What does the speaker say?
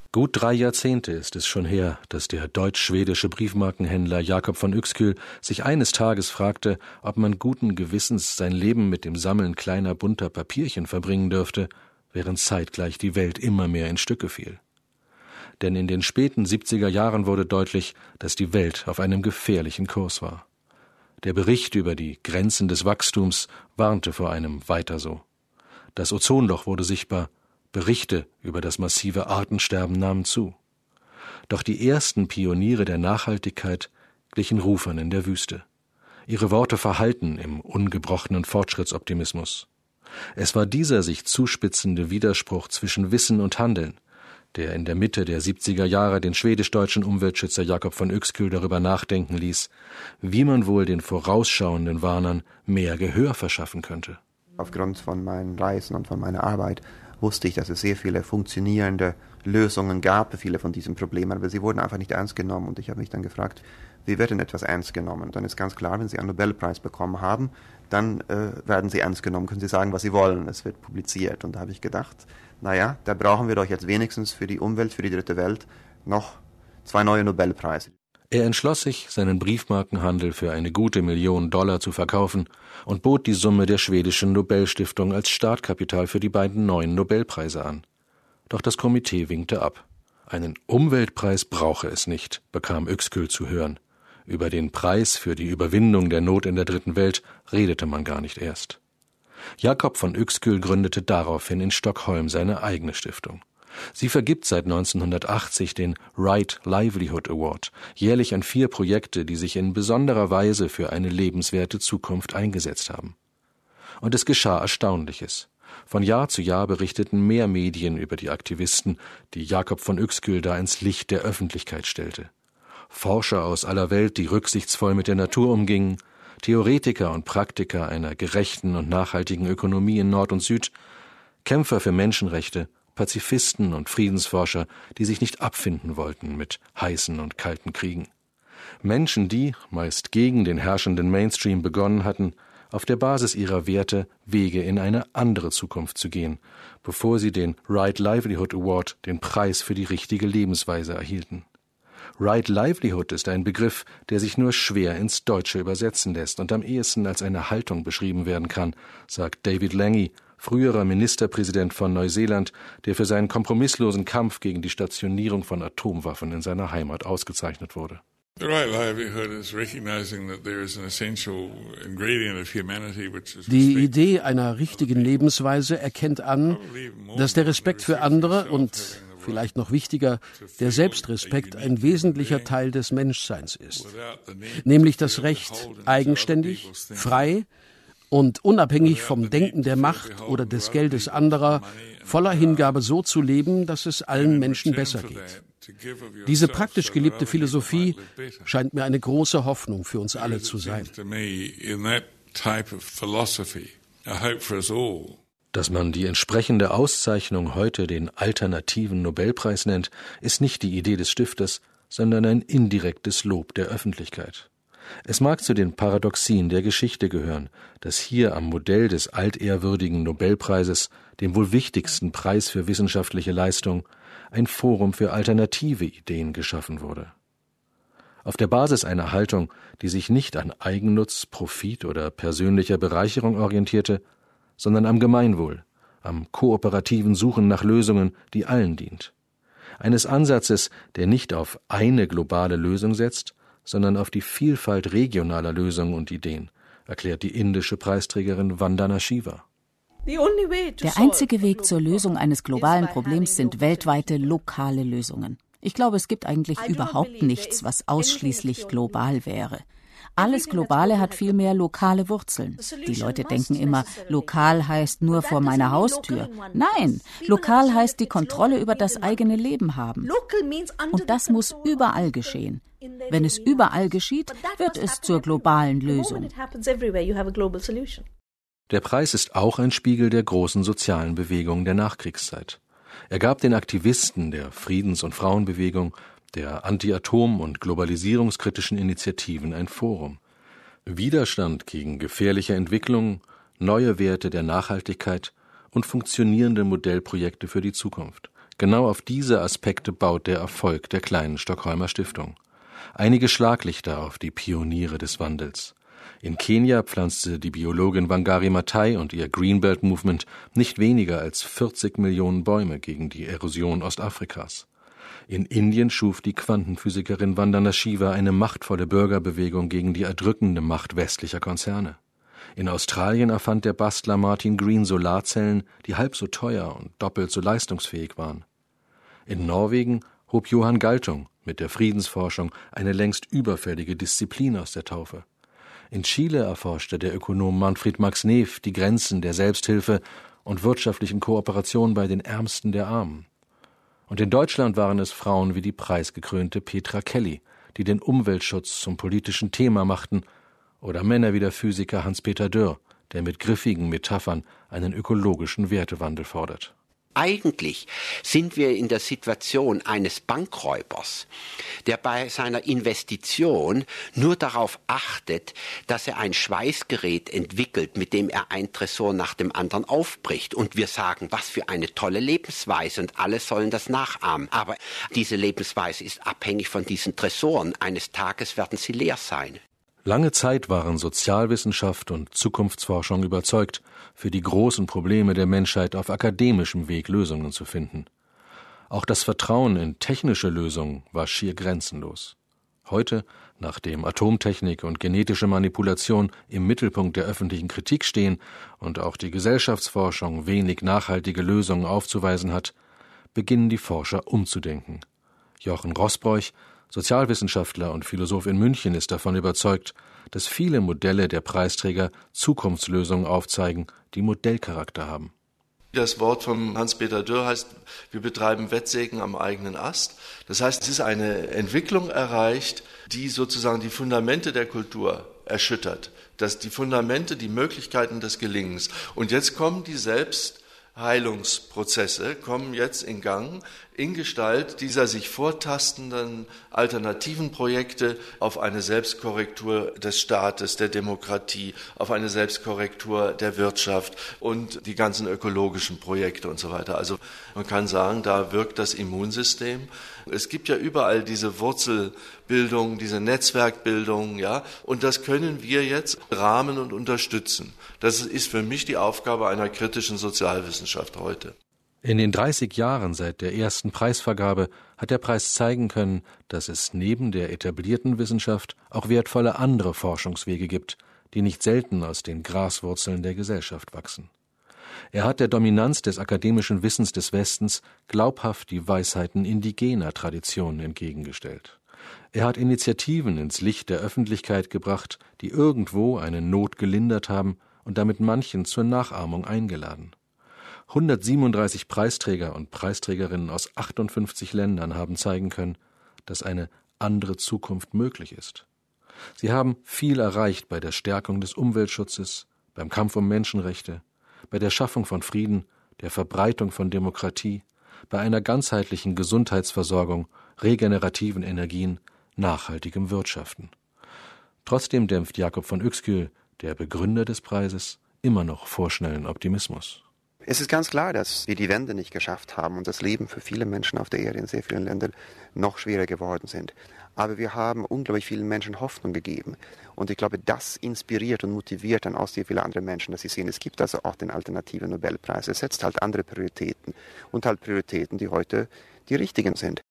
Gut 3 Jahrzehnte ist es schon her, dass der deutsch-schwedische Briefmarkenhändler Jacob von Uexküll sich eines Tages fragte, ob man guten Gewissens sein Leben mit dem Sammeln kleiner bunter Papierchen verbringen dürfte, während zeitgleich die Welt immer mehr in Stücke fiel. Denn in den späten 70er Jahren wurde deutlich, dass die Welt auf einem gefährlichen Kurs war. Der Bericht über die Grenzen des Wachstums warnte vor einem Weiter so. Das Ozonloch wurde sichtbar, Berichte über das massive Artensterben nahmen zu. Doch die ersten Pioniere der Nachhaltigkeit glichen Rufern in der Wüste. Ihre Worte verhallten im ungebrochenen Fortschrittsoptimismus. Es war dieser sich zuspitzende Widerspruch zwischen Wissen und Handeln, der in der Mitte der 70er Jahre den schwedisch-deutschen Umweltschützer Jacob von Uexküll darüber nachdenken ließ, wie man wohl den vorausschauenden Warnern mehr Gehör verschaffen könnte. Aufgrund von meinen Reisen und von meiner Arbeit wusste ich, dass es sehr viele funktionierende Lösungen gab für viele von diesen Problemen, aber sie wurden einfach nicht ernst genommen. Und ich habe mich dann gefragt, wie wird denn etwas ernst genommen? Dann ist ganz klar, wenn Sie einen Nobelpreis bekommen haben, dann werden Sie ernst genommen, können Sie sagen, was Sie wollen, es wird publiziert. Und da habe ich gedacht, naja, da brauchen wir doch jetzt wenigstens für die Umwelt, für die dritte Welt noch 2 neue Nobelpreise. Er entschloss sich, seinen Briefmarkenhandel für eine gute $1 Million zu verkaufen und bot die Summe der schwedischen Nobelstiftung als Startkapital für die beiden neuen Nobelpreise an. Doch das Komitee winkte ab. Einen Umweltpreis brauche es nicht, bekam Uexküll zu hören. Über den Preis für die Überwindung der Not in der dritten Welt redete man gar nicht erst. Jacob von Uexküll gründete daraufhin in Stockholm seine eigene Stiftung. Sie vergibt seit 1980 den Right Livelihood Award, jährlich an 4 Projekte, die sich in besonderer Weise für eine lebenswerte Zukunft eingesetzt haben. Und es geschah Erstaunliches. Von Jahr zu Jahr berichteten mehr Medien über die Aktivisten, die Jacob von Uexküll da ins Licht der Öffentlichkeit stellte. Forscher aus aller Welt, die rücksichtsvoll mit der Natur umgingen, Theoretiker und Praktiker einer gerechten und nachhaltigen Ökonomie in Nord und Süd, Kämpfer für Menschenrechte, Pazifisten und Friedensforscher, die sich nicht abfinden wollten mit heißen und kalten Kriegen. Menschen, die, meist gegen den herrschenden Mainstream begonnen hatten, auf der Basis ihrer Werte Wege in eine andere Zukunft zu gehen, bevor sie den Right Livelihood Award, den Preis für die richtige Lebensweise, erhielten. Right Livelihood ist ein Begriff, der sich nur schwer ins Deutsche übersetzen lässt und am ehesten als eine Haltung beschrieben werden kann, sagt David Lange, früherer Ministerpräsident von Neuseeland, der für seinen kompromisslosen Kampf gegen die Stationierung von Atomwaffen in seiner Heimat ausgezeichnet wurde. Die Idee einer richtigen Lebensweise erkennt an, dass der Respekt für andere und, vielleicht noch wichtiger, der Selbstrespekt ein wesentlicher Teil des Menschseins ist. Nämlich das Recht, eigenständig, frei und unabhängig vom Denken der Macht oder des Geldes anderer, voller Hingabe so zu leben, dass es allen Menschen besser geht. Diese praktisch gelebte Philosophie scheint mir eine große Hoffnung für uns alle zu sein. Dass man die entsprechende Auszeichnung heute den alternativen Nobelpreis nennt, ist nicht die Idee des Stifters, sondern ein indirektes Lob der Öffentlichkeit. Es mag zu den Paradoxien der Geschichte gehören, dass hier am Modell des altehrwürdigen Nobelpreises, dem wohl wichtigsten Preis für wissenschaftliche Leistung, ein Forum für alternative Ideen geschaffen wurde. Auf der Basis einer Haltung, die sich nicht an Eigennutz, Profit oder persönlicher Bereicherung orientierte, sondern am Gemeinwohl, am kooperativen Suchen nach Lösungen, die allen dient. Eines Ansatzes, der nicht auf eine globale Lösung setzt, sondern auf die Vielfalt regionaler Lösungen und Ideen, erklärt die indische Preisträgerin Vandana Shiva. Der einzige Weg zur Lösung eines globalen Problems sind weltweite, lokale Lösungen. Ich glaube, es gibt eigentlich überhaupt nichts, was ausschließlich global wäre. Alles Globale hat vielmehr lokale Wurzeln. Die Leute denken immer, lokal heißt nur vor meiner Haustür. Nein, lokal heißt die Kontrolle über das eigene Leben haben. Und das muss überall geschehen. Wenn es überall geschieht, wird es zur globalen Lösung. Der Preis ist auch ein Spiegel der großen sozialen Bewegung der Nachkriegszeit. Er gab den Aktivisten der Friedens- und Frauenbewegung, der Anti-Atom- und globalisierungskritischen Initiativen ein Forum. Widerstand gegen gefährliche Entwicklungen, neue Werte der Nachhaltigkeit und funktionierende Modellprojekte für die Zukunft Genau auf diese Aspekte baut der Erfolg der kleinen Stockholmer Stiftung. Einige Schlaglichter auf die Pioniere des Wandels. In Kenia pflanzte die Biologin Wangari Maathai und ihr Greenbelt Movement nicht weniger als 40 Millionen Bäume gegen die Erosion Ostafrikas. In Indien schuf die Quantenphysikerin Vandana Shiva eine machtvolle Bürgerbewegung gegen die erdrückende Macht westlicher Konzerne. In Australien erfand der Bastler Martin Green Solarzellen, die halb so teuer und doppelt so leistungsfähig waren. In Norwegen hob Johan Galtung mit der Friedensforschung eine längst überfällige Disziplin aus der Taufe. In Chile erforschte der Ökonom Manfred Max Neef die Grenzen der Selbsthilfe und wirtschaftlichen Kooperation bei den Ärmsten der Armen. Und in Deutschland waren es Frauen wie die preisgekrönte Petra Kelly, die den Umweltschutz zum politischen Thema machten, oder Männer wie der Physiker Hans-Peter Dürr, der mit griffigen Metaphern einen ökologischen Wertewandel fordert. Eigentlich sind wir in der Situation eines Bankräubers, der bei seiner Investition nur darauf achtet, dass er ein Schweißgerät entwickelt, mit dem er ein Tresor nach dem anderen aufbricht. Und wir sagen, was für eine tolle Lebensweise, und alle sollen das nachahmen. Aber diese Lebensweise ist abhängig von diesen Tresoren. Eines Tages werden sie leer sein. Lange Zeit waren Sozialwissenschaft und Zukunftsforschung überzeugt, für die großen Probleme der Menschheit auf akademischem Weg Lösungen zu finden. Auch das Vertrauen in technische Lösungen war schier grenzenlos. Heute, nachdem Atomtechnik und genetische Manipulation im Mittelpunkt der öffentlichen Kritik stehen und auch die Gesellschaftsforschung wenig nachhaltige Lösungen aufzuweisen hat, beginnen die Forscher umzudenken. Jochen Roßbräuch, Sozialwissenschaftler und Philosoph in München, ist davon überzeugt, dass viele Modelle der Preisträger Zukunftslösungen aufzeigen, die Modellcharakter haben. Das Wort von Hans-Peter Dürr heißt, wir betreiben Wettsägen am eigenen Ast. Das heißt, es ist eine Entwicklung erreicht, die sozusagen die Fundamente der Kultur erschüttert. Dass die Fundamente, die Möglichkeiten des Gelingens. Und jetzt kommen die Selbstheilungsprozesse, kommen jetzt in Gang, in Gestalt dieser sich vortastenden alternativen Projekte auf eine Selbstkorrektur des Staates, der Demokratie, auf eine Selbstkorrektur der Wirtschaft und die ganzen ökologischen Projekte und so weiter. Also man kann sagen, da wirkt das Immunsystem. Es gibt ja überall diese Wurzelbildung, diese Netzwerkbildung, ja, und das können wir jetzt rahmen und unterstützen. Das ist für mich die Aufgabe einer kritischen Sozialwissenschaft heute. In den 30 Jahren seit der ersten Preisvergabe hat der Preis zeigen können, dass es neben der etablierten Wissenschaft auch wertvolle andere Forschungswege gibt, die nicht selten aus den Graswurzeln der Gesellschaft wachsen. Er hat der Dominanz des akademischen Wissens des Westens glaubhaft die Weisheiten indigener Traditionen entgegengestellt. Er hat Initiativen ins Licht der Öffentlichkeit gebracht, die irgendwo eine Not gelindert haben und damit manchen zur Nachahmung eingeladen. 137 Preisträger und Preisträgerinnen aus 58 Ländern haben zeigen können, dass eine andere Zukunft möglich ist. Sie haben viel erreicht bei der Stärkung des Umweltschutzes, beim Kampf um Menschenrechte, bei der Schaffung von Frieden, der Verbreitung von Demokratie, bei einer ganzheitlichen Gesundheitsversorgung, regenerativen Energien, nachhaltigem Wirtschaften. Trotzdem dämpft Jakob von Uexküll, der Begründer des Preises, immer noch vorschnellen Optimismus. Es ist ganz klar, dass wir die Wende nicht geschafft haben und das Leben für viele Menschen auf der Erde in sehr vielen Ländern noch schwerer geworden sind. Aber wir haben unglaublich vielen Menschen Hoffnung gegeben. Und ich glaube, das inspiriert und motiviert dann auch sehr viele andere Menschen, dass sie sehen, es gibt also auch den alternativen Nobelpreis. Es setzt halt andere Prioritäten und halt Prioritäten, die heute die richtigen sind.